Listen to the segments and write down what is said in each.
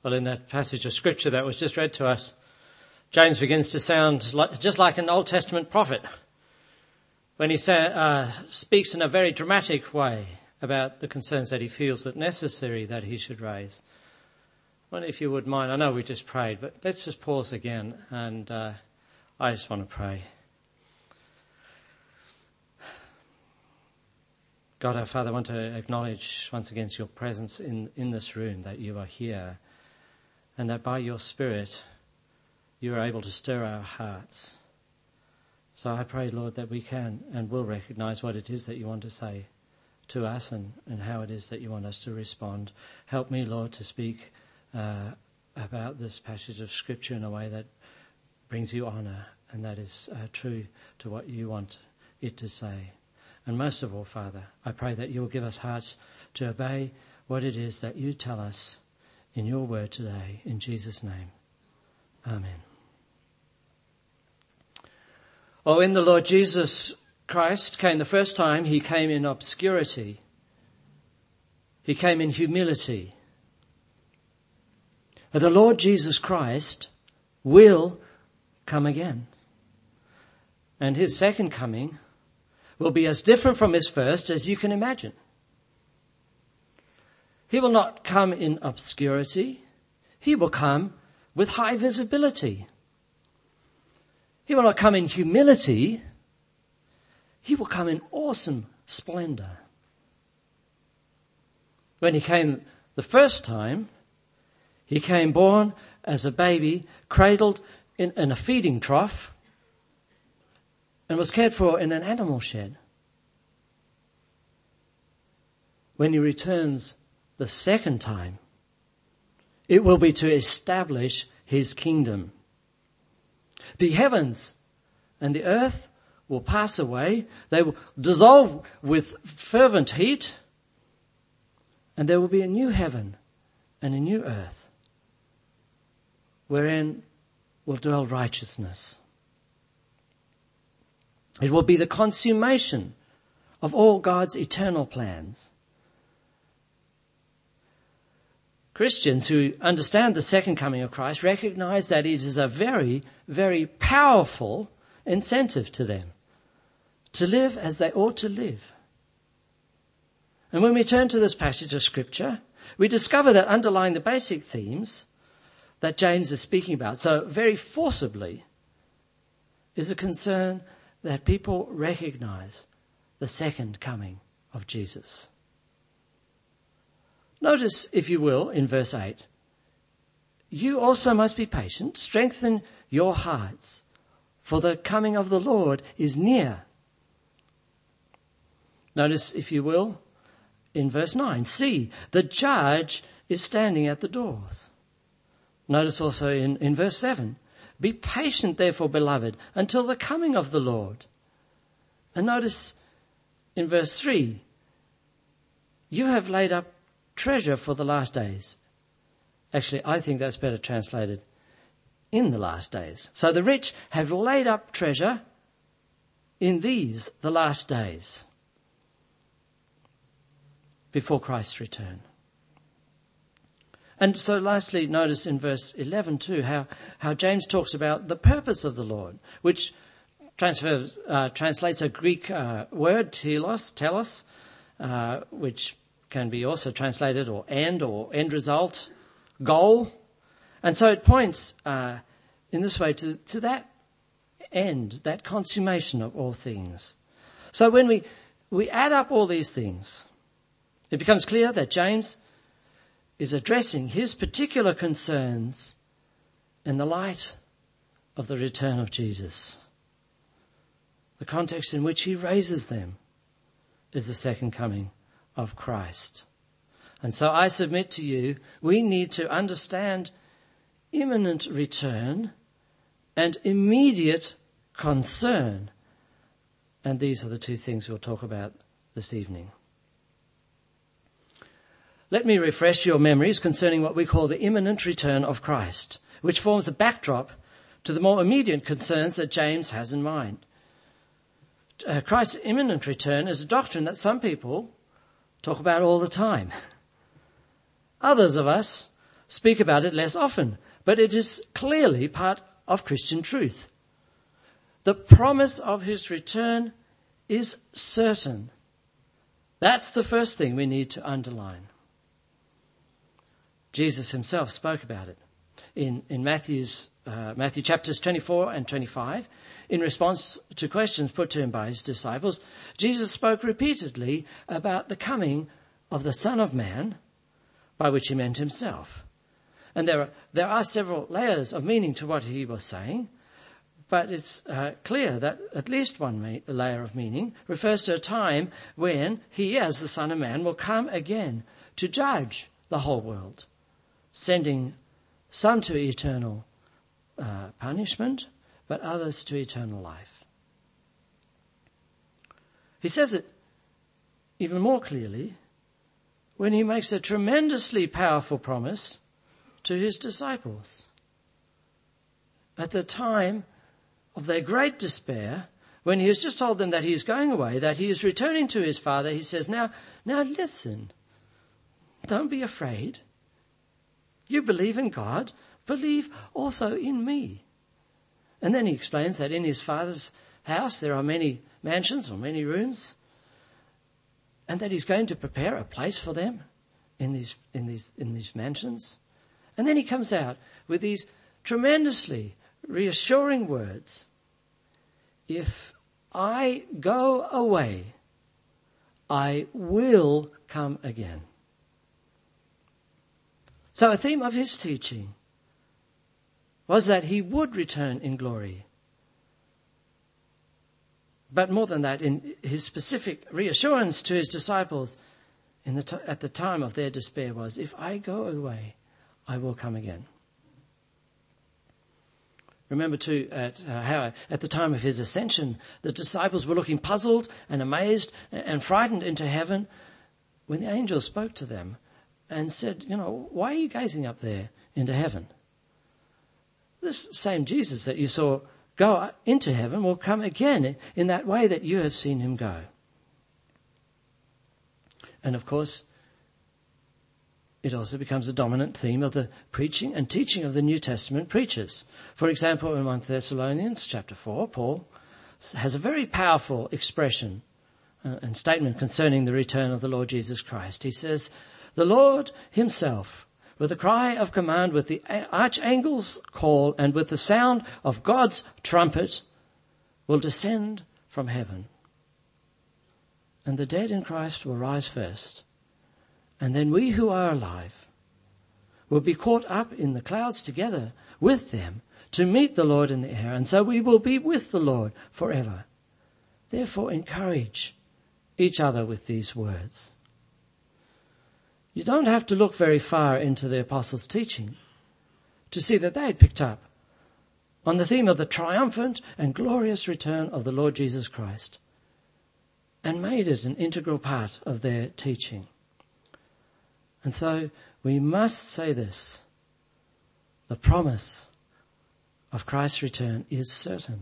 Well, in that passage of scripture that was just read to us, James begins to sound just like an Old Testament prophet when he speaks in a very dramatic way about the concerns that he feels that necessary that he should raise. Well, if you would mind, I know we just prayed, but let's just pause again, and I just want to pray. God, our Father, I want to acknowledge once again your presence in this room, that you are here, and that by your Spirit you are able to stir our hearts. So I pray, Lord, that we can and will recognize what it is that you want to say to us and how it is that you want us to respond. Help me, Lord, to speak about this passage of Scripture in a way that brings you honour and that is true to what you want it to say. And most of all, Father, I pray that you will give us hearts to obey what it is that you tell us in your word today. In Jesus' name, amen. Oh, when the Lord Jesus Christ came the first time, he came in obscurity. He came in humility. But the Lord Jesus Christ will come again. And his second coming will be as different from his first as you can imagine. He will not come in obscurity. He will come with high visibility. He will not come in humility. He will come in awesome splendor. When he came the first time, he came born as a baby, cradled in a feeding trough, and was cared for in an animal shed. When he returns the second time, it will be to establish his kingdom. The heavens and the earth will pass away. They will dissolve with fervent heat, and there will be a new heaven and a new earth wherein will dwell righteousness. It will be the consummation of all God's eternal plans. Christians who understand the second coming of Christ recognize that it is a very, very powerful incentive to them to live as they ought to live. And when we turn to this passage of Scripture, we discover that underlying the basic themes that James is speaking about, so very forcibly, is a concern that people recognize the second coming of Jesus. Notice, if you will, in verse 8, you also must be patient, strengthen your hearts, for the coming of the Lord is near. Notice, if you will, in verse 9, see, the judge is standing at the doors. Notice also in verse 7, be patient, therefore, beloved, until the coming of the Lord. And notice in verse 3, you have laid up treasure for the last days. Actually, I think that's better translated, in the last days. So the rich have laid up treasure in these, the last days, before Christ's return. And so lastly, notice in verse 11 too, how James talks about the purpose of the Lord, which translates a Greek word, telos, which can be also translated or end result, goal. And so it points in this way to that end, that consummation of all things. So when we add up all these things, it becomes clear that James is addressing his particular concerns in the light of the return of Jesus. The context in which he raises them is the second coming of Christ. And so I submit to you, we need to understand imminent return and immediate concern. And these are the two things we'll talk about this evening. Let me refresh your memories concerning what we call the imminent return of Christ, which forms a backdrop to the more immediate concerns that James has in mind. Christ's imminent return is a doctrine that some people talk about all the time. Others of us speak about it less often, but it is clearly part of Christian truth. The promise of his return is certain. That's the first thing we need to underline. Jesus himself spoke about it in Matthew chapters 24 and 25. In response to questions put to him by his disciples, Jesus spoke repeatedly about the coming of the Son of Man, by which he meant himself. And there are several layers of meaning to what he was saying, but it's clear that at least one layer of meaning refers to a time when he, as the Son of Man, will come again to judge the whole world, sending some to eternal punishment, but others to eternal life. He says it even more clearly when he makes a tremendously powerful promise to his disciples. At the time of their great despair, when he has just told them that he is going away, that he is returning to his Father, he says, now listen, don't be afraid. You believe in God, believe also in me. And then he explains that in his Father's house there are many mansions or many rooms, and that he's going to prepare a place for them in these mansions. And then he comes out with these tremendously reassuring words. If I go away, I will come again. So a theme of his teaching was that he would return in glory. But more than that, in his specific reassurance to his disciples at the time of their despair was, if I go away, I will come again. Remember too how at the time of his ascension, the disciples were looking puzzled and amazed and frightened into heaven when the angel spoke to them and said, why are you gazing up there into heaven? This same Jesus that you saw go into heaven will come again in that way that you have seen him go. And of course, it also becomes a dominant theme of the preaching and teaching of the New Testament preachers. For example, in 1 Thessalonians chapter 4, Paul has a very powerful expression and statement concerning the return of the Lord Jesus Christ. He says, the Lord himself, with a cry of command, with the archangel's call, and with the sound of God's trumpet, will descend from heaven. And the dead in Christ will rise first. And then we who are alive will be caught up in the clouds together with them to meet the Lord in the air. And so we will be with the Lord forever. Therefore, encourage each other with these words. You don't have to look very far into the apostles' teaching to see that they had picked up on the theme of the triumphant and glorious return of the Lord Jesus Christ and made it an integral part of their teaching. And so we must say this: the promise of Christ's return is certain.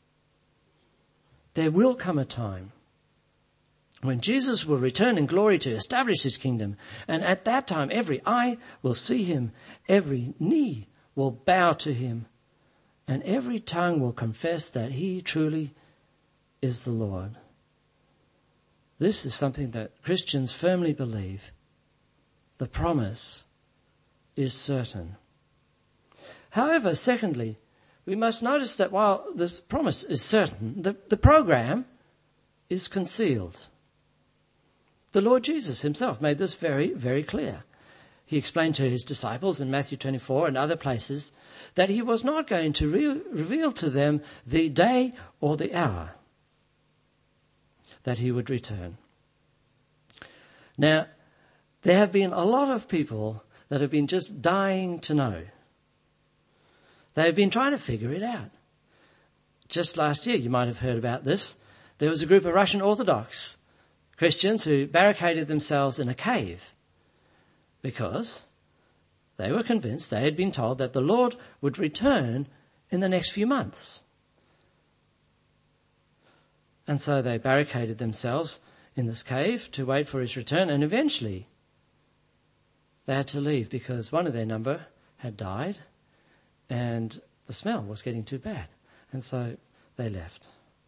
There will come a time when Jesus will return in glory to establish his kingdom, and at that time every eye will see him, every knee will bow to him, and every tongue will confess that he truly is the Lord. This is something that Christians firmly believe. The promise is certain. However, secondly, we must notice that while this promise is certain, the program is concealed. The Lord Jesus himself made this very, very clear. He explained to his disciples in Matthew 24 and other places that he was not going to reveal to them the day or the hour that he would return. Now, there have been a lot of people that have been just dying to know. They've been trying to figure it out. Just last year, you might have heard about this. There was a group of Russian Orthodox Christians who barricaded themselves in a cave because they were convinced, they had been told, that the Lord would return in the next few months. And so they barricaded themselves in this cave to wait for his return, and eventually they had to leave because one of their number had died and the smell was getting too bad. And so they left.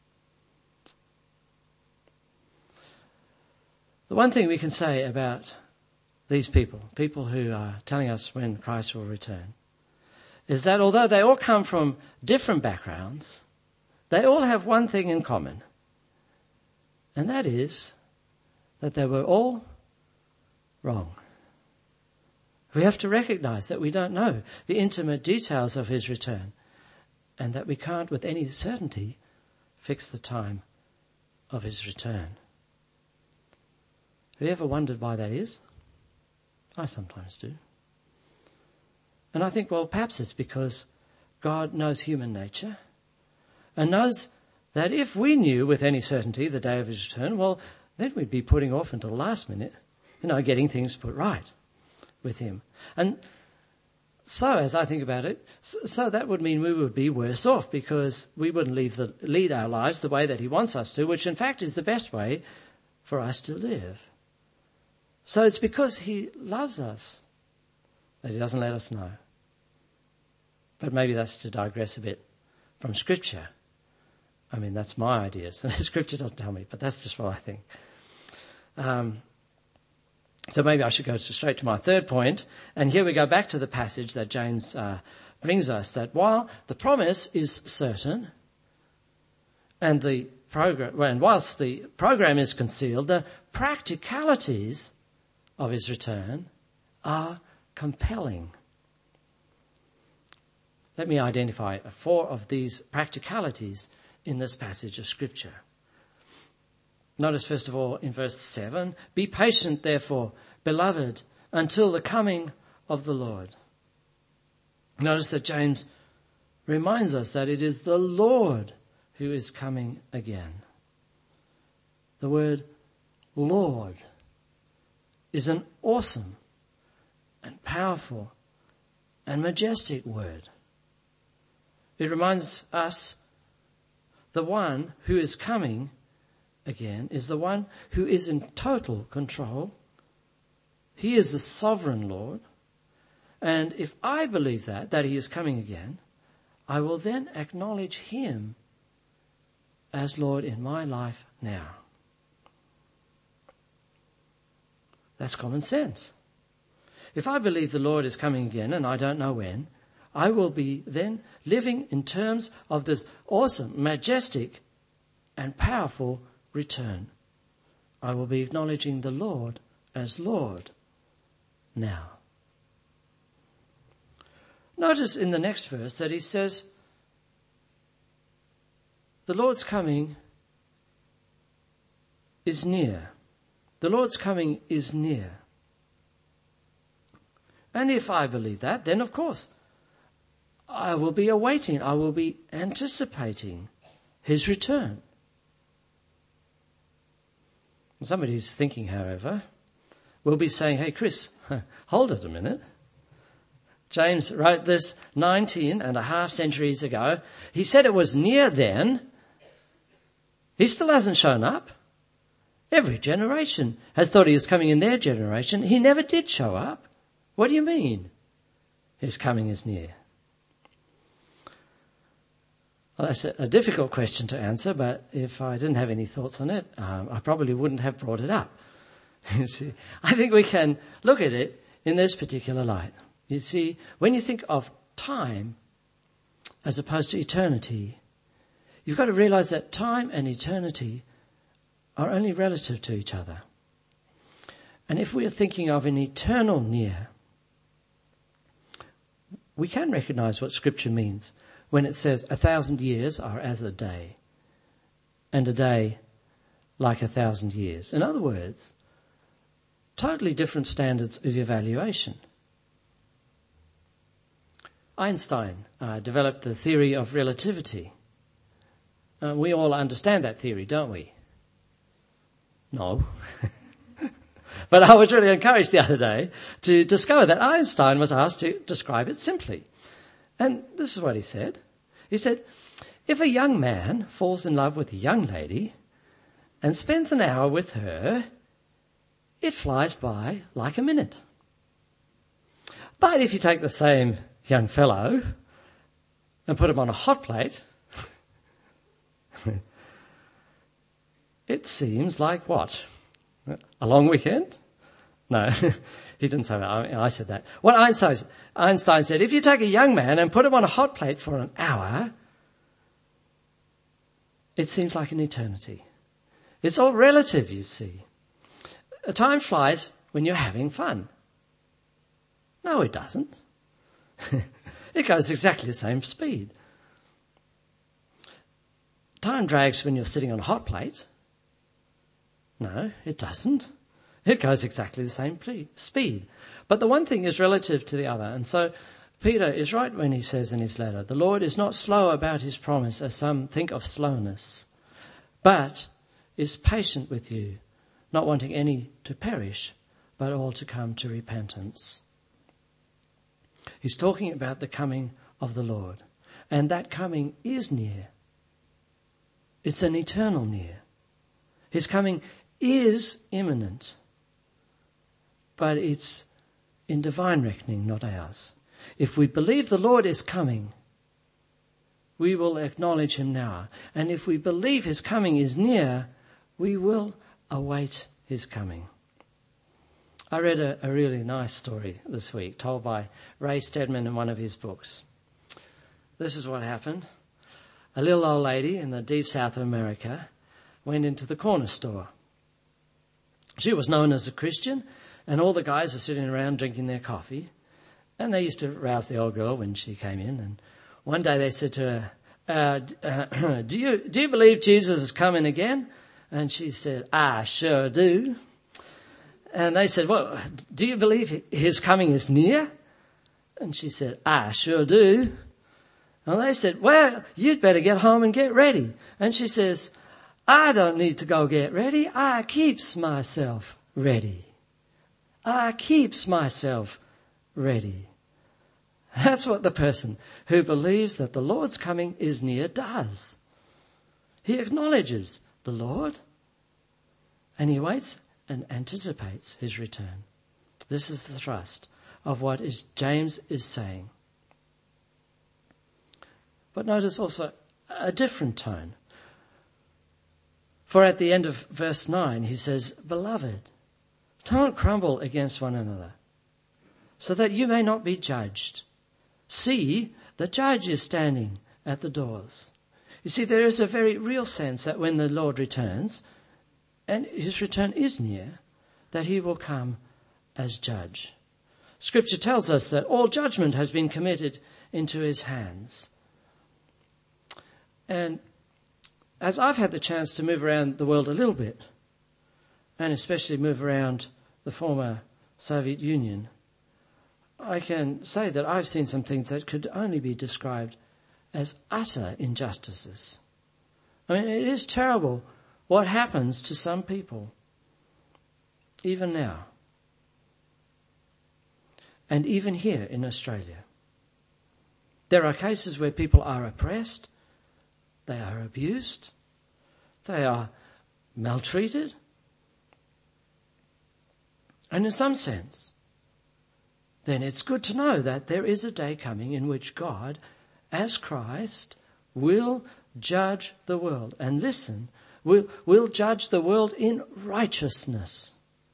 The one thing we can say about these people who are telling us when Christ will return, is that although they all come from different backgrounds, they all have one thing in common. And that is that they were all wrong. We have to recognize that we don't know the intimate details of his return and that we can't with any certainty fix the time of his return. Have you ever wondered why that is? I sometimes do. And I think, well, perhaps it's because God knows human nature and knows that if we knew with any certainty the day of his return, well, then we'd be putting off until the last minute, getting things put right with him. And so, as I think about it, so that would mean we would be worse off because we wouldn't lead our lives the way that he wants us to, which in fact is the best way for us to live. So it's because he loves us that he doesn't let us know. But maybe that's to digress a bit from Scripture. I mean, that's my ideas. Scripture doesn't tell me, but that's just what I think. So maybe I should go straight to my third point. And here we go back to the passage that James brings us, that while the promise is certain and whilst the program is concealed, the practicalities of his return are compelling. Let me identify 4 of these practicalities in this passage of Scripture. Notice, first of all, in verse 7, "Be patient, therefore, beloved, until the coming of the Lord." Notice that James reminds us that it is the Lord who is coming again. The word Lord is an awesome and powerful and majestic word. It reminds us the one who is coming again is the one who is in total control. He is the sovereign Lord. And if I believe that he is coming again, I will then acknowledge him as Lord in my life now. That's common sense. If I believe the Lord is coming again and I don't know when, I will be then living in terms of this awesome, majestic, and powerful return. I will be acknowledging the Lord as Lord now. Notice in the next verse that he says, the Lord's coming is near. The Lord's coming is near. And if I believe that, then of course, I will be awaiting, I will be anticipating his return. Somebody who's thinking, however, will be saying, hey, Chris, hold it a minute. James wrote this 19.5 centuries ago. He said it was near then. He still hasn't shown up. Every generation has thought he was coming in their generation. He never did show up. What do you mean? His coming is near. Well, that's a difficult question to answer, but if I didn't have any thoughts on it, I probably wouldn't have brought it up. You see, I think we can look at it in this particular light. You see, when you think of time as opposed to eternity, you've got to realize that time and eternity are only relative to each other. And if we are thinking of an eternal near, we can recognize what Scripture means when it says 1,000 years are as a day, and a day like 1,000 years. In other words, totally different standards of evaluation. Einstein developed the theory of relativity. We all understand that theory, don't we? No. But I was really encouraged the other day to discover that Einstein was asked to describe it simply. And this is what he said. He said, if a young man falls in love with a young lady and spends an hour with her, it flies by like a minute. But if you take the same young fellow and put him on a hot plate, it seems like what? A long weekend? No, he didn't say that. I said that. What Einstein said, if you take a young man and put him on a hot plate for an hour, it seems like an eternity. It's all relative, you see. Time flies when you're having fun. No, it doesn't. It goes exactly the same speed. Time drags when you're sitting on a hot plate. No, it doesn't. It goes exactly the same speed. But the one thing is relative to the other. And so Peter is right when he says in his letter, the Lord is not slow about his promise, as some think of slowness, but is patient with you, not wanting any to perish, but all to come to repentance. He's talking about the coming of the Lord. And that coming is near. It's an eternal near. His coming is imminent. But it's in divine reckoning, not ours. If we believe the Lord is coming, we will acknowledge him now. And if we believe his coming is near, we will await his coming. I read a really nice story this week told by Ray Stedman in one of his books. This is what happened. A little old lady in the deep south of America went into the corner store. She was known as a Christian, and all the guys were sitting around drinking their coffee. And they used to rouse the old girl when she came in. And one day they said to her, do you believe Jesus is coming again? And she said, I sure do. And they said, well, do you believe his coming is near? And she said, I sure do. And they said, well, you'd better get home and get ready. And she says, I don't need to go get ready. I keeps myself ready. I keeps myself ready. That's what the person who believes that the Lord's coming is near does. He acknowledges the Lord and he waits and anticipates his return. This is the thrust of what James is saying. But notice also a different tone. For at the end of verse 9 he says, Beloved, don't grumble against one another, so that you may not be judged. See, the judge is standing at the doors. You see, there is a very real sense that when the Lord returns, and his return is near, that he will come as judge. Scripture tells us that all judgment has been committed into his hands. And as I've had the chance to move around the world a little bit, and especially move around the former Soviet Union, I can say that I've seen some things that could only be described as utter injustices. I mean, it is terrible what happens to some people, even now, and even here in Australia. There are cases where people are oppressed, they are abused, they are maltreated. And in some sense, then it's good to know that there is a day coming in which God, as Christ, will judge the world. And listen, will judge the world in righteousness.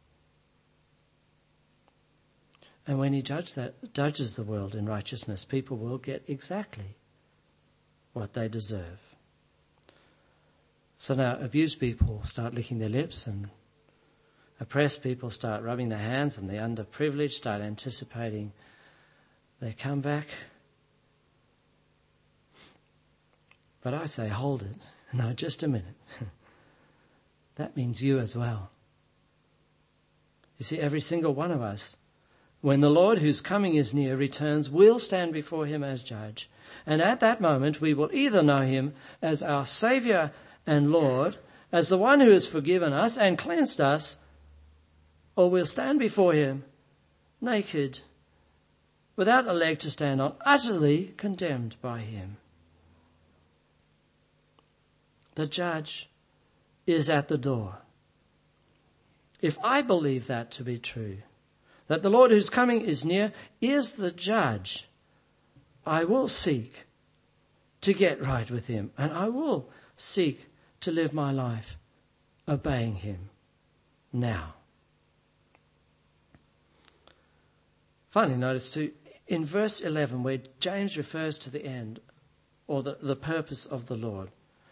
And when he judges the world in righteousness, people will get exactly what they deserve. So now abused people start licking their lips, and oppressed people start rubbing their hands, and the underprivileged start anticipating their comeback. But I say, hold it. No, just a minute. That means you as well. You see, every single one of us, when the Lord whose coming is near returns, will stand before him as judge. And at that moment, we will either know him as our Saviour and Lord, as the one who has forgiven us and cleansed us, or we'll stand before him naked, without a leg to stand on, utterly condemned by him. The judge is at the door. If I believe that to be true, that the Lord whose coming is near is the judge, I will seek to get right with him, and I will seek to live my life obeying him now. Finally, notice too, in verse 11, where James refers to the end, or the purpose of the Lord,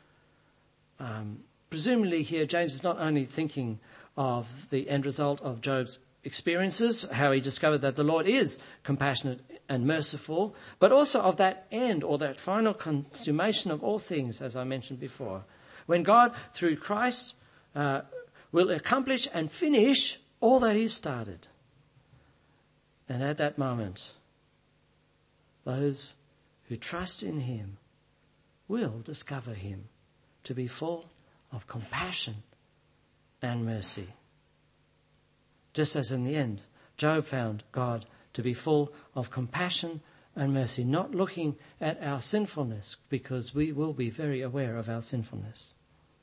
presumably here James is not only thinking of the end result of Job's experiences, how he discovered that the Lord is compassionate and merciful, but also of that end, or that final consummation of all things, as I mentioned before, when God, through Christ, will accomplish and finish all that he started. And at that moment, those who trust in him will discover him to be full of compassion and mercy. Just as in the end, Job found God to be full of compassion and mercy, not looking at our sinfulness, because we will be very aware of our sinfulness,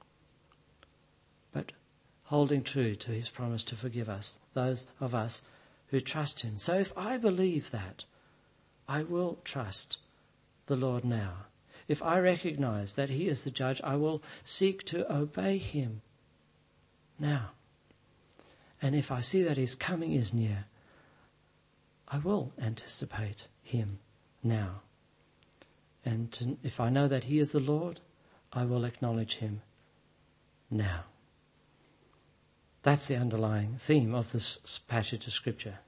but holding true to his promise to forgive us, those of us who trust him. So if I believe that, I will trust the Lord now. If I recognize that he is the judge, I will seek to obey him now. And if I see that his coming is near, I will anticipate him now. And if I know that he is the Lord, I will acknowledge him now. That's the underlying theme of this passage of Scripture.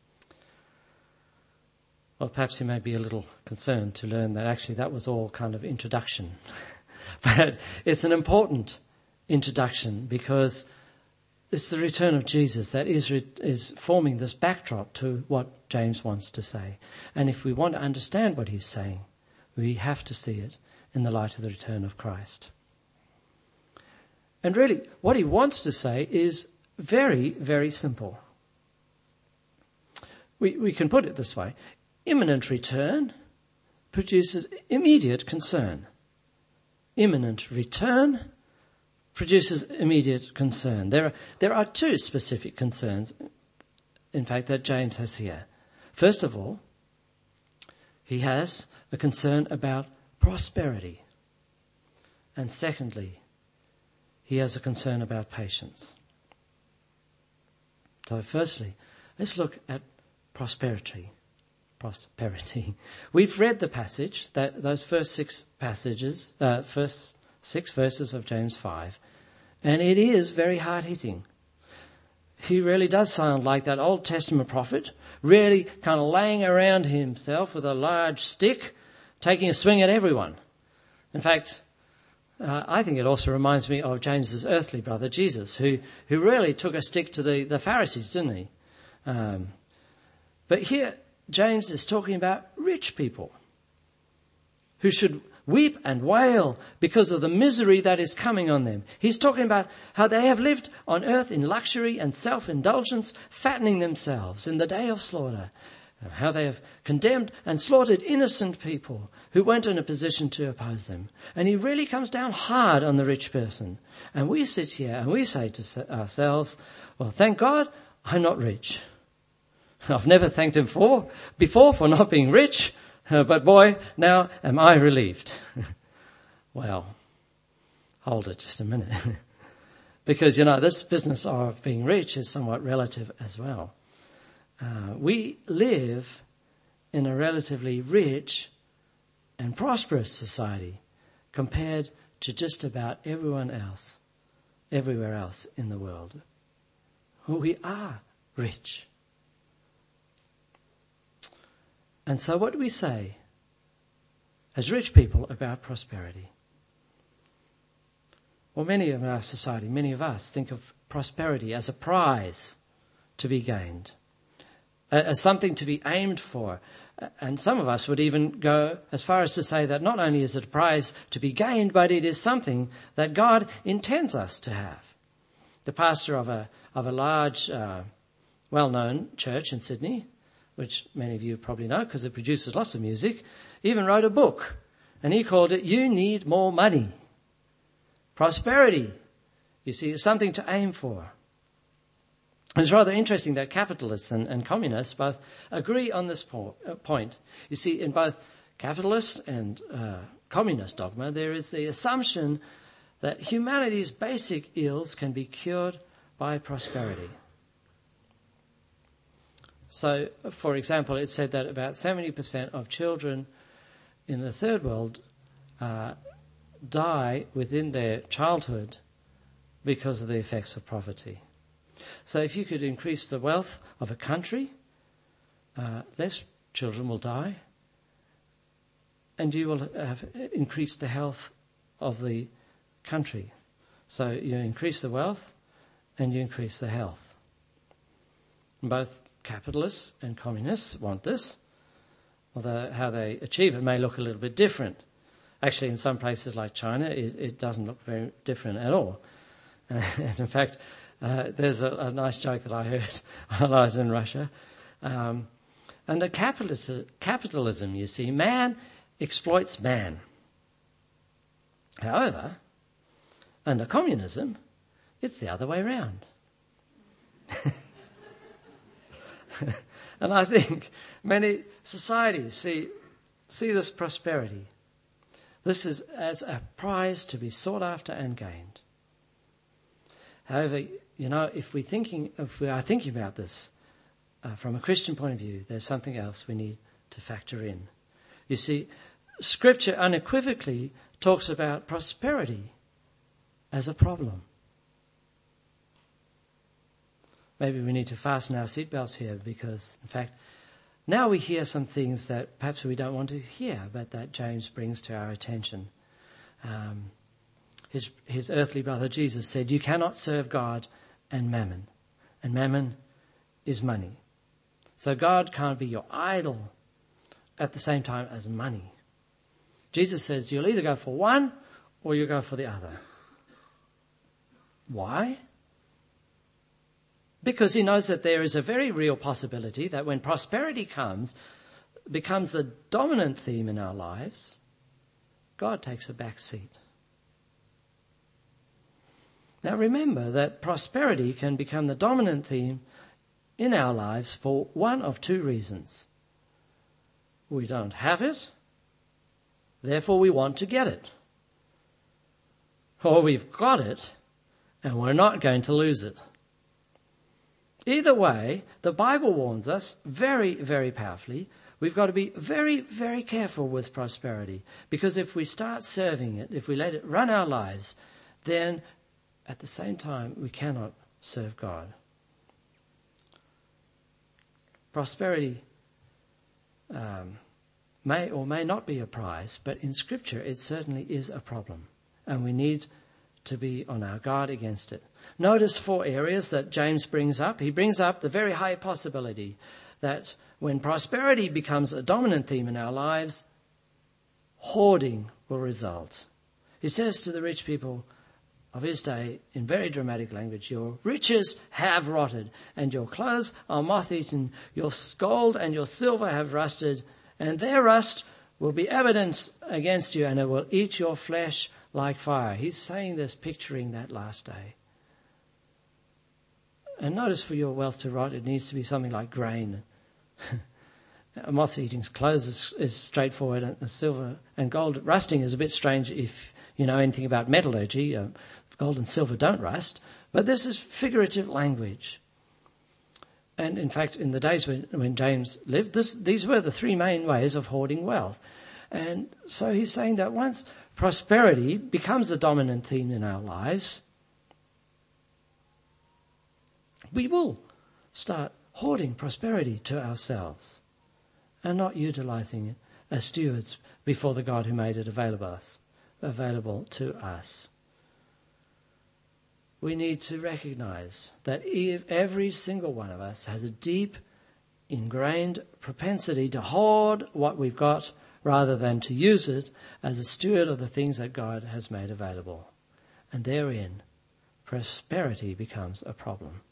Well, perhaps you may be a little concerned to learn that actually that was all kind of introduction. But it's an important introduction, because it's the return of Jesus that is forming this backdrop to what James wants to say. And if we want to understand what he's saying, we have to see it in the light of the return of Christ. And really, what he wants to say is very, very simple. We can put it this way. Imminent return produces immediate concern. Imminent return produces immediate concern. There are two specific concerns, in fact, that James has here. First of all, he has a concern about prosperity. And secondly, he has a concern about patience. So firstly, let's look at prosperity. We've read the passage, those first six verses of James 5, and it is very hard-hitting. He really does sound like that Old Testament prophet, really kind of laying around himself with a large stick, taking a swing at everyone. In fact, I think it also reminds me of James's earthly brother Jesus, who really took a stick to the Pharisees, didn't he? But here, James is talking about rich people who should weep and wail because of the misery that is coming on them. He's talking about how they have lived on earth in luxury and self-indulgence, fattening themselves in the day of slaughter. How they have condemned and slaughtered innocent people who weren't in a position to oppose them. And he really comes down hard on the rich person. And we sit here and we say to ourselves, well, thank God I'm not rich. I've never thanked him before for not being rich, but boy, now am I relieved. Well, hold it just a minute. Because, this business of being rich is somewhat relative as well. We live in a relatively rich and prosperous society compared to just about everywhere else in the world. We are rich. And so what do we say as rich people about prosperity? Well, many of our society, many of us think of prosperity as a prize to be gained, as something to be aimed for. And some of us would even go as far as to say that not only is it a prize to be gained, but it is something that God intends us to have. The pastor of a large, well-known church in Sydney, which many of you probably know because it produces lots of music, even wrote a book, and he called it You Need More Money. Prosperity, you see, is something to aim for. It's rather interesting that capitalists and communists both agree on this point. You see, in both capitalist and communist dogma, there is the assumption that humanity's basic ills can be cured by prosperity. So, for example, it's said that about 70% of children in the third world die within their childhood because of the effects of poverty. So if you could increase the wealth of a country, less children will die, and you will have increased the health of the country. So you increase the wealth and you increase the health. Both capitalists and communists want this, although how they achieve it may look a little bit different. Actually, in some places like China, it doesn't look very different at all. And in fact, there's a nice joke that I heard while I was in Russia. Under capitalism, you see, man exploits man. However, under communism, it's the other way around. And I think many societies see this prosperity. This is as a prize to be sought after and gained. However, you know, if we are thinking about this from a Christian point of view, there's something else we need to factor in. You see, Scripture unequivocally talks about prosperity as a problem. Maybe we need to fasten our seatbelts here because, in fact, now we hear some things that perhaps we don't want to hear, but that James brings to our attention. His earthly brother Jesus said, "You cannot serve God and mammon." And mammon is money. So God can't be your idol at the same time as money. Jesus says you'll either go for one or you'll go for the other. Why? Because he knows that there is a very real possibility that when prosperity becomes the dominant theme in our lives, God takes a back seat. Now remember that prosperity can become the dominant theme in our lives for one of two reasons. We don't have it, therefore we want to get it. Or we've got it and we're not going to lose it. Either way, the Bible warns us very, very powerfully, we've got to be very, very careful with prosperity. Because if we start serving it, if we let it run our lives, then at the same time we cannot serve God. Prosperity may or may not be a prize, but in Scripture it certainly is a problem. And we need to be on our guard against it. Notice 4 areas that James brings up. He brings up the very high possibility that when prosperity becomes a dominant theme in our lives, hoarding will result. He says to the rich people of his day in very dramatic language, "Your riches have rotted, and your clothes are moth-eaten. Your gold and your silver have rusted, and their rust will be evidence against you, and it will eat your flesh like fire." He's saying this, picturing that last day. And notice for your wealth to rot, it needs to be something like grain. Moth-eating clothes is straightforward, and silver and gold rusting is a bit strange if you know anything about metallurgy. Gold and silver don't rust, but this is figurative language. And in fact, in the days when James lived, these were the 3 main ways of hoarding wealth. And so he's saying that once prosperity becomes the dominant theme in our lives, we will start hoarding prosperity to ourselves and not utilizing it as stewards before the God who made it available to us. We need to recognize that every single one of us has a deep, ingrained propensity to hoard what we've got rather than to use it as a steward of the things that God has made available. And therein, prosperity becomes a problem.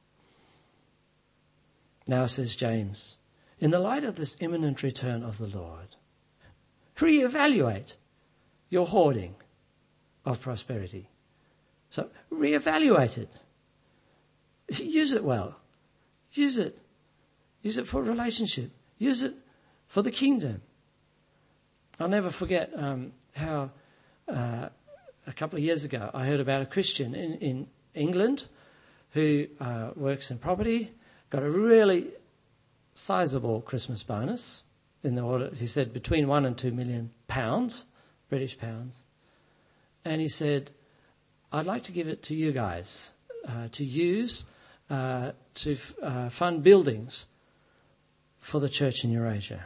Now, says James, in the light of this imminent return of the Lord, reevaluate your hoarding of prosperity. So reevaluate it. Use it well. Use it. Use it for a relationship. Use it for the kingdom. I'll never forget how a couple of years ago I heard about a Christian in England who works in property, got a really sizable Christmas bonus in the order, he said, between £1 and £2 million, British pounds. And he said, I'd like to give it to you guys to use to fund buildings for the church in Eurasia.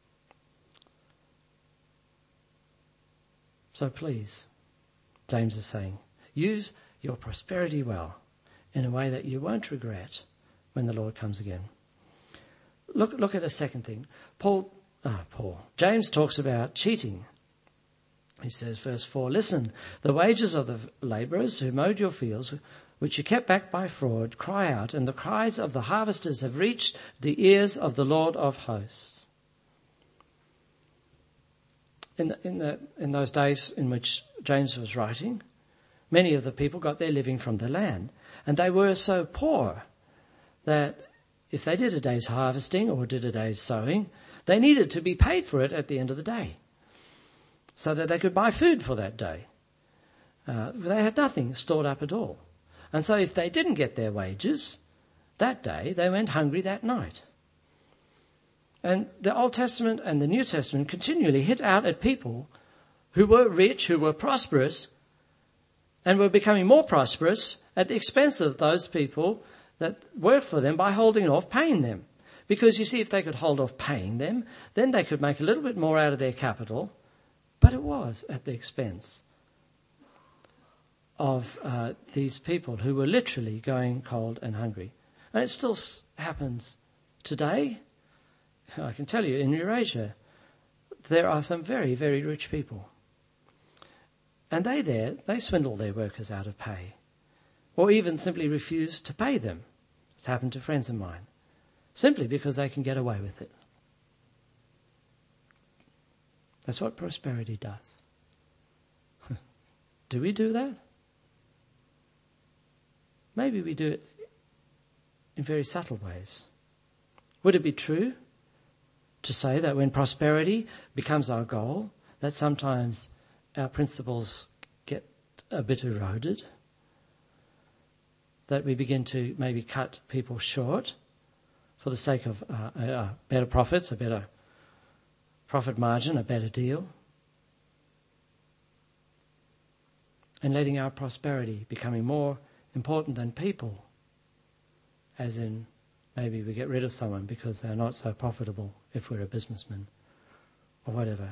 So please, James is saying, use your prosperity well in a way that you won't regret when the Lord comes again. Look at a second thing. James talks about cheating. He says, verse 4, listen, the wages of the labourers who mowed your fields, which you kept back by fraud, cry out, and the cries of the harvesters have reached the ears of the Lord of hosts. In those days in which James was writing, many of the people got their living from the land, and they were so poor that if they did a day's harvesting or did a day's sowing, they needed to be paid for it at the end of the day so that they could buy food for that day. They had nothing stored up at all. And so if they didn't get their wages that day, they went hungry that night. And the Old Testament and the New Testament continually hit out at people who were rich, who were prosperous, and were becoming more prosperous at the expense of those people that worked for them by holding off paying them. Because you see, if they could hold off paying them, then they could make a little bit more out of their capital, but it was at the expense of these people who were literally going cold and hungry. And it still happens today. I can tell you, in Eurasia, there are some very, very rich people. And they swindle their workers out of pay, or even simply refuse to pay them. It's happened to friends of mine, simply because they can get away with it. That's what prosperity does. Do we do that? Maybe we do it in very subtle ways. Would it be true to say that when prosperity becomes our goal, that sometimes our principles get a bit eroded? That we begin to maybe cut people short for the sake of better profits, a better profit margin, a better deal? And letting our prosperity becoming more important than people, as in maybe we get rid of someone because they're not so profitable if we're a businessman or whatever.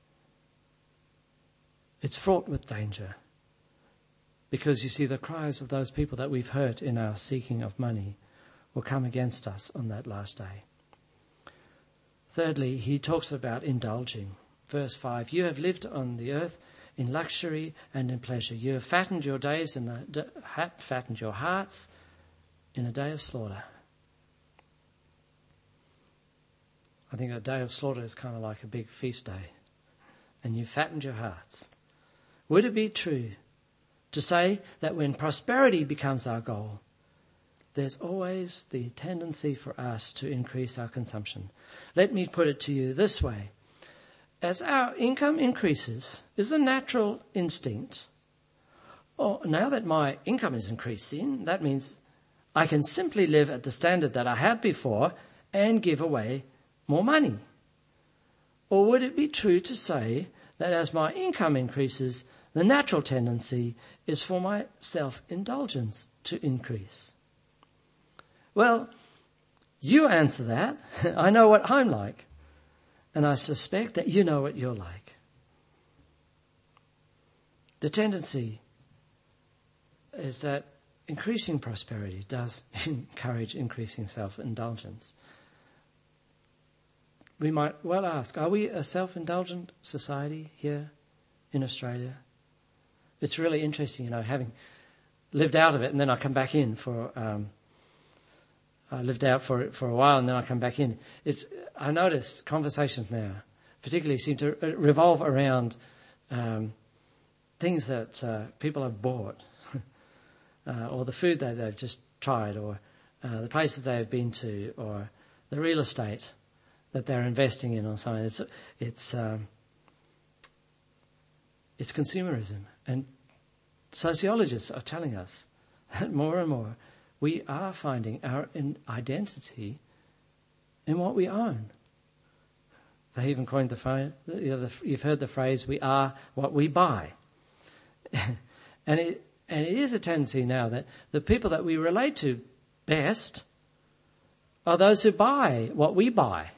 It's fraught with danger because you see the cries of those people that we've hurt in our seeking of money will come against us on that last day. Thirdly, he talks about indulging. Verse 5, you have lived on the earth in luxury and in pleasure. You have fattened your days fattened your hearts in a day of slaughter. I think a day of slaughter is kind of like a big feast day. And you fattened your hearts. Would it be true to say that when prosperity becomes our goal, there's always the tendency for us to increase our consumption? Let me put it to you this way. As our income increases, is a natural instinct, now that my income is increasing, that means I can simply live at the standard that I had before and give away more money? Or would it be true to say that as my income increases, the natural tendency is for my self-indulgence to increase? Well, you answer that. I know what I'm like. And I suspect that you know what you're like. The tendency is that increasing prosperity does encourage increasing self-indulgence. We might well ask, are we a self-indulgent society here in Australia? It's really interesting, having lived out of it and then I come back in for... I lived out for a while and then I come back in. I notice conversations now particularly seem to revolve around things that people have bought or the food that they've just tried or the places they have been to, or the real estate that they're investing in, or something. It's consumerism, and sociologists are telling us that more and more we are finding our identity in what we own. They even coined you've heard the phrase, we are what we buy. And it is a tendency now that the people that we relate to best are those who buy what we buy.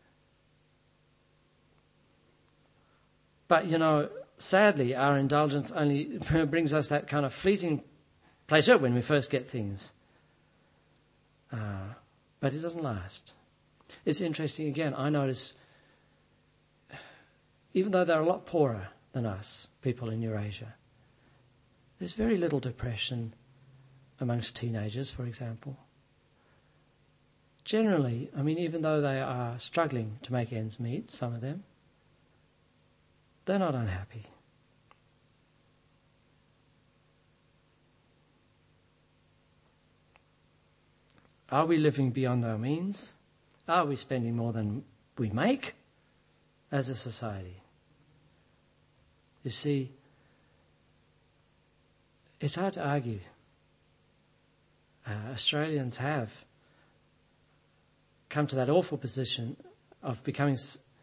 But, sadly, our indulgence only brings us that kind of fleeting pleasure when we first get things. But it doesn't last. It's interesting, again, I notice, even though they're a lot poorer than us, people in Eurasia, there's very little depression amongst teenagers, for example. Generally, even though they are struggling to make ends meet, some of them, they're not unhappy. Are we living beyond our means? Are we spending more than we make as a society? You see, it's hard to argue. Australians have come to that awful position of becoming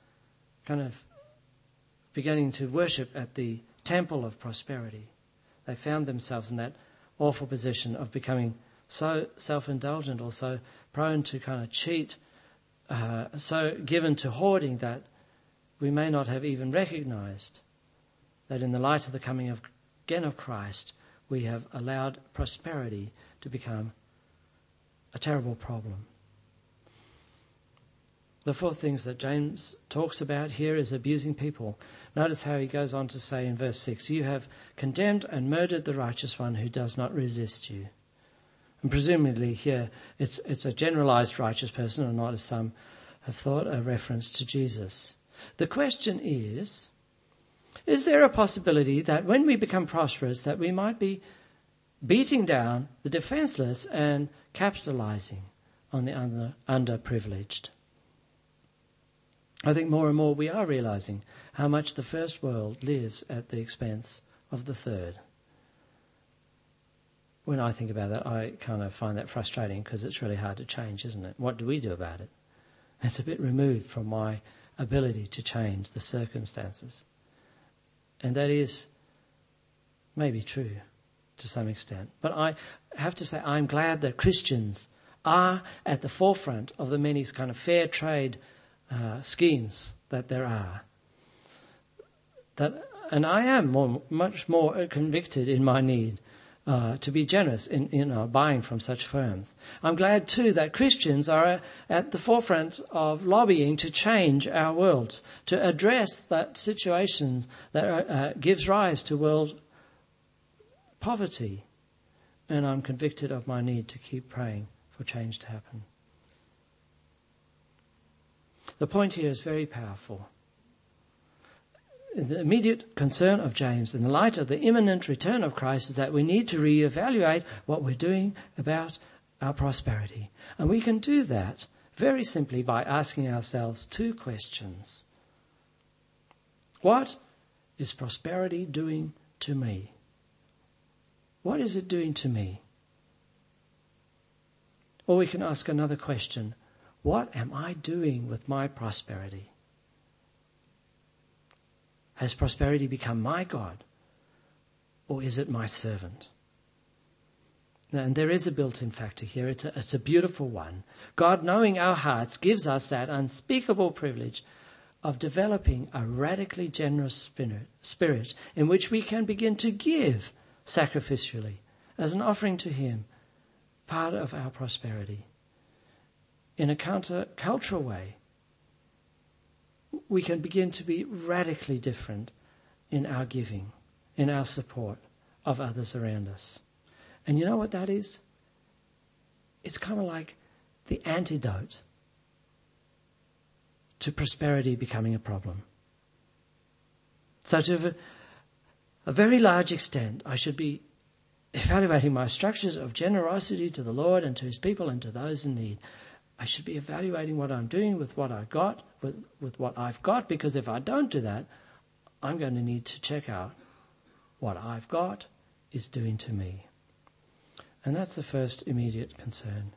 beginning to worship at the temple of prosperity. They found themselves in that awful position of becoming so self-indulgent, or so prone to kind of cheat, so given to hoarding that we may not have even recognized that in the light of the coming again of Christ, we have allowed prosperity to become a terrible problem. The fourth things that James talks about here is abusing people. Notice how he goes on to say in verse 6, you have condemned and murdered the righteous one who does not resist you. And presumably here it's a generalized righteous person, and not, as some have thought, a reference to Jesus. The question is there a possibility that when we become prosperous that we might be beating down the defenseless and capitalizing on the underprivileged? I think more and more we are realizing how much the first world lives at the expense of the third. When I think about that, I kind of find that frustrating, because it's really hard to change, isn't it? What do we do about it? It's a bit removed from my ability to change the circumstances. And that is maybe true to some extent. But I have to say I'm glad that Christians are at the forefront of the many kind of fair trade schemes that there are. And I am much more convicted in my need to be generous in buying from such firms. I'm glad too that Christians are at the forefront of lobbying to change our world, to address that situation that gives rise to world poverty. And I'm convicted of my need to keep praying for change to happen. The point here is very powerful. The immediate concern of James in the light of the imminent return of Christ is that we need to reevaluate what we're doing about our prosperity. And we can do that very simply by asking ourselves two questions. What is prosperity doing to me? What is it doing to me? Or we can ask another question. What am I doing with my prosperity? Has prosperity become my God, or is it my servant? And there is a built-in factor here. It's a beautiful one. God, knowing our hearts, gives us that unspeakable privilege of developing a radically generous spirit in which we can begin to give sacrificially as an offering to Him, part of our prosperity. In a counter-cultural way, we can begin to be radically different in our giving, in our support of others around us. And you know what that is? It's kind of like the antidote to prosperity becoming a problem. So to a very large extent, I should be evaluating my structures of generosity to the Lord and to his people and to those in need. I should be evaluating what I'm doing with what I got, with what I've got, because if I don't do that, I'm going to need to check out what I've got is doing to me. And that's the first immediate concern.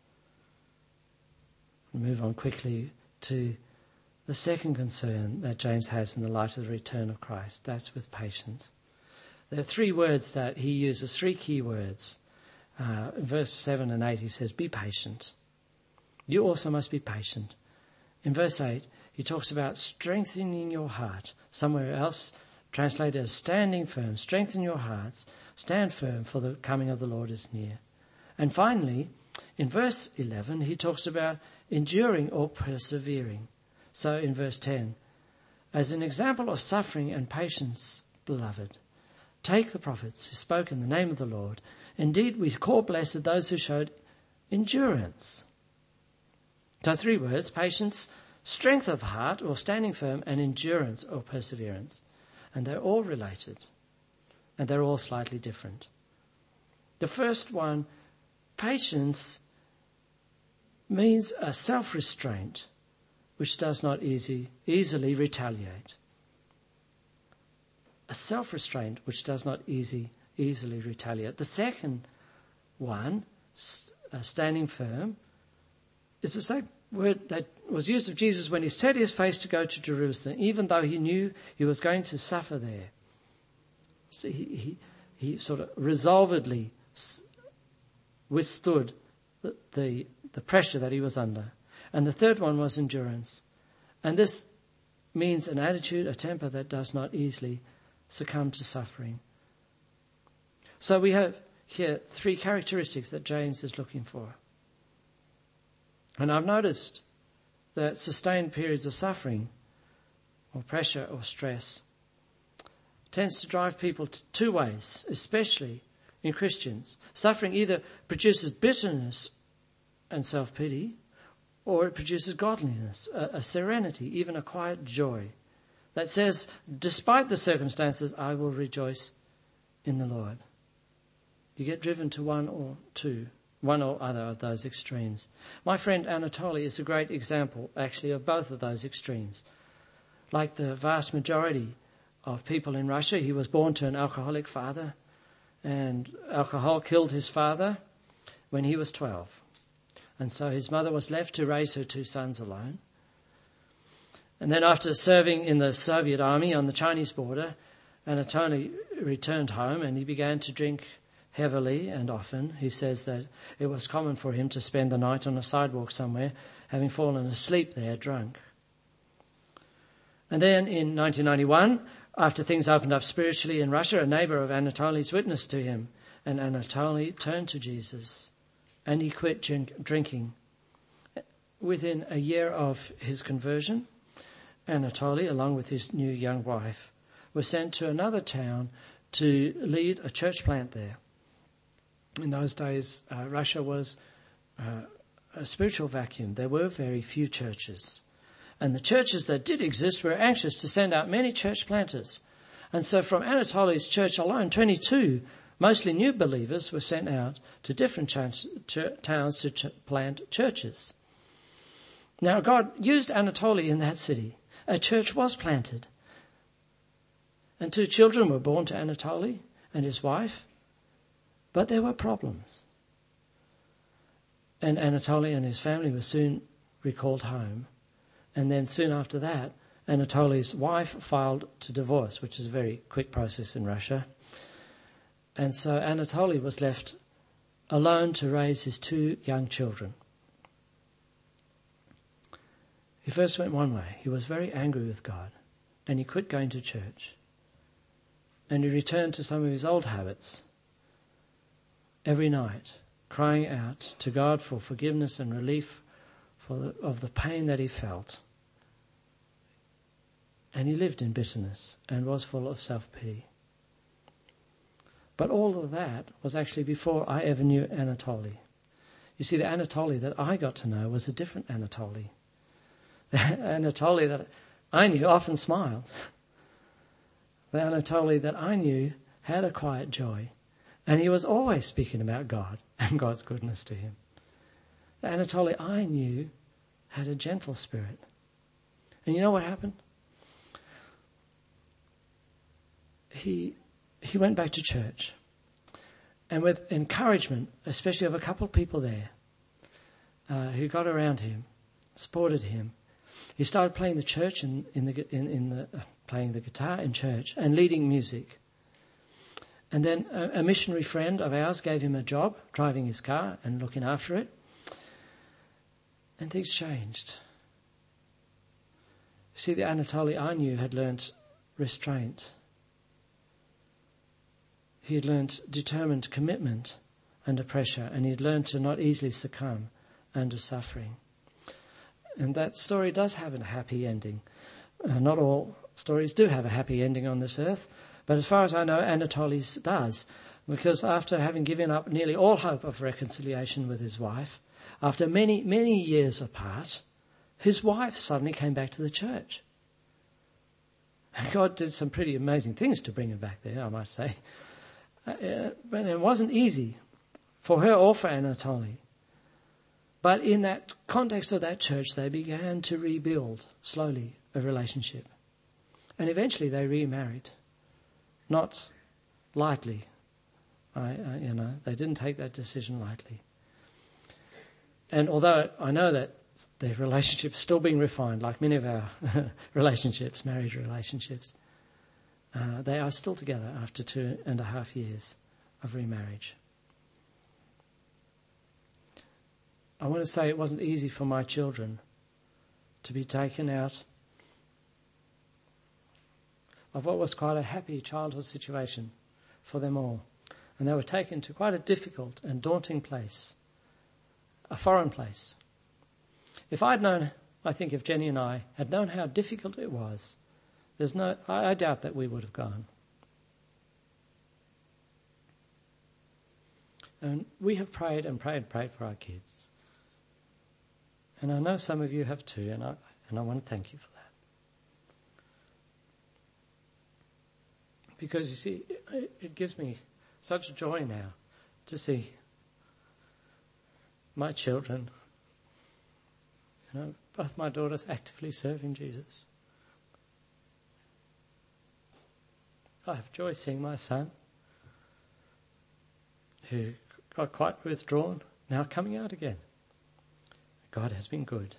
We'll move on quickly to the second concern that James has in the light of the return of Christ. That's with patience. There are three words that he uses, three key words. In verse 7 and 8 he says, be patient. You also must be patient. In verse 8 he talks about strengthening your heart. Somewhere else translated as standing firm. Strengthen your hearts. Stand firm, for the coming of the Lord is near. And finally, in verse 11 he talks about enduring or persevering. So in verse 10, as an example of suffering and patience, beloved, take the prophets who spoke in the name of the Lord. Indeed, we call blessed those who showed endurance. So three words: patience, strength of heart or standing firm, and endurance or perseverance. And they're all related, and they're all slightly different. The first one, patience, means a self-restraint which does not easily retaliate. A self-restraint which does not easily retaliate. The second one, standing firm, is the same word that was used of Jesus when he set his face to go to Jerusalem, even though he knew he was going to suffer there. So he sort of resolvedly withstood the pressure that he was under. And the third one was endurance. And this means an attitude, a temper that does not easily succumb to suffering. So we have here three characteristics that James is looking for. And I've noticed that sustained periods of suffering or pressure or stress tends to drive people two ways, especially in Christians. Suffering either produces bitterness and self-pity, or it produces godliness, a serenity, even a quiet joy that says, despite the circumstances, I will rejoice in the Lord. You get driven to one or other of those extremes. My friend Anatoly is a great example, actually, of both of those extremes. Like the vast majority of people in Russia, he was born to an alcoholic father, and alcohol killed his father when he was 12. And so his mother was left to raise her two sons alone. And then after serving in the Soviet army on the Chinese border, Anatoly returned home and he began to drink heavily and often. He says that it was common for him to spend the night on a sidewalk somewhere, having fallen asleep there drunk. And then in 1991, after things opened up spiritually in Russia, a neighbor of Anatoly's witnessed to him, and Anatoly turned to Jesus. And he quit drinking. Within a year of his conversion, Anatoly, along with his new young wife, was sent to another town to lead a church plant there. In those days, Russia was a spiritual vacuum. There were very few churches. And the churches that did exist were anxious to send out many church planters. And so from Anatoly's church alone, 22 mostly new believers were sent out to different towns to plant churches. Now, God used Anatoly in that city. A church was planted. And 2 children were born to Anatoly and his wife. But there were problems. And Anatoly and his family were soon recalled home. And then soon after that, Anatoly's wife filed to divorce, which is a very quick process in Russia. And so Anatoly was left alone to raise his 2 young children. He first went one way. He was very angry with God, and he quit going to church. And he returned to some of his old habits every night, crying out to God for forgiveness and relief of the pain that he felt. And he lived in bitterness and was full of self-pity. But all of that was actually before I ever knew Anatoly. You see, the Anatoly that I got to know was a different Anatoly. The Anatoly that I knew often smiled. The Anatoly that I knew had a quiet joy And he was always speaking about God and God's goodness to him. Anatoly, I knew, had a gentle spirit. And you know what happened? He went back to church. And with encouragement, especially of a couple of people there who got around him, supported him, he started playing the church playing the guitar in church and leading music. And then a missionary friend of ours gave him a job driving his car and looking after it. And things changed. See, the Anatoly I knew had learnt restraint. He had learnt determined commitment under pressure, and he had learnt to not easily succumb under suffering. And that story does have a happy ending. Not all stories do have a happy ending on this earth, but as far as I know, Anatoly's does, because after having given up nearly all hope of reconciliation with his wife, after many, many years apart, his wife suddenly came back to the church. And God did some pretty amazing things to bring her back there, I might say. But it wasn't easy for her or for Anatoly. But in that context of that church, they began to rebuild slowly a relationship. And eventually they remarried. Not lightly. They didn't take that decision lightly. And although I know that their relationship is still being refined, like many of our relationships, marriage relationships, they are still together after 2.5 years of remarriage. I want to say it wasn't easy for my children to be taken out of what was quite a happy childhood situation for them all. And they were taken to quite a difficult and daunting place, a foreign place. If I'd known, I think if Jenny and I had known how difficult it was, I doubt that we would have gone. And we have prayed and prayed and prayed for our kids. And I know some of you have too, and I want to thank you for that. Because you see, it gives me such joy now to see my children, both my daughters actively serving Jesus. I have joy seeing my son, who got quite withdrawn, now coming out again. God has been good.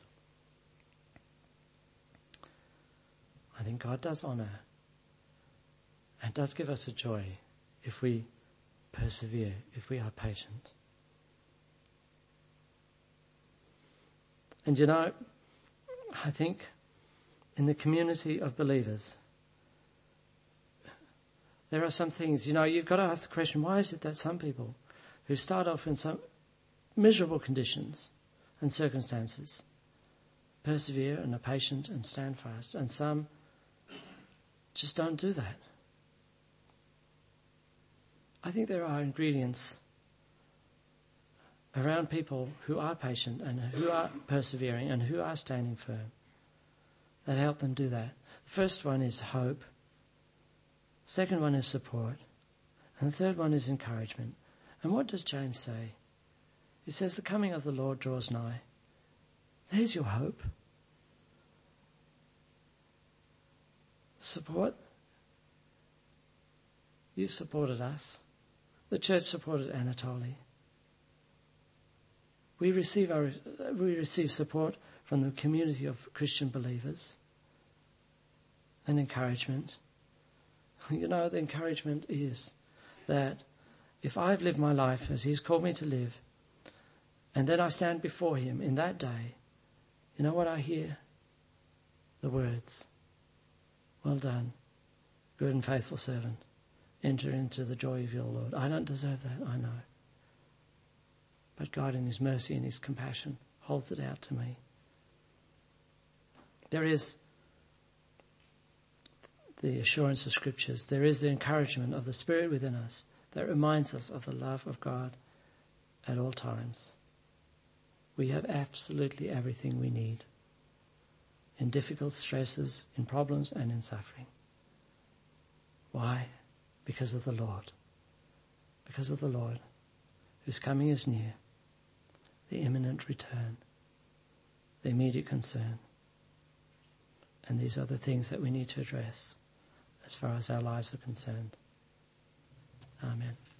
I think God does honour and does give us a joy if we persevere, if we are patient. And I think in the community of believers, there are some things, you've got to ask the question, why is it that some people who start off in some miserable conditions and circumstances persevere and are patient and stand fast, and some just don't do that? I think there are ingredients around people who are patient and who are persevering and who are standing firm that help them do that. The first one is hope. Second one is support. And the third one is encouragement. And what does James say? He says, the coming of the Lord draws nigh. There's your hope. Support. You supported us. The church supported Anatoly. We receive support from the community of Christian believers and encouragement. The encouragement is that if I've lived my life as He's called me to live, and then I stand before Him in that day, you know what I hear? The words, well done, good and faithful servant. Enter into the joy of your Lord. I don't deserve that, I know. But God in His mercy and His compassion holds it out to me. There is the assurance of Scriptures. There is the encouragement of the Spirit within us that reminds us of the love of God at all times. We have absolutely everything we need in difficult stresses, in problems and in suffering. Why? Because of the Lord. because of the Lord, whose coming is near, the imminent return, the immediate concern. And these are the things that we need to address as far as our lives are concerned. Amen.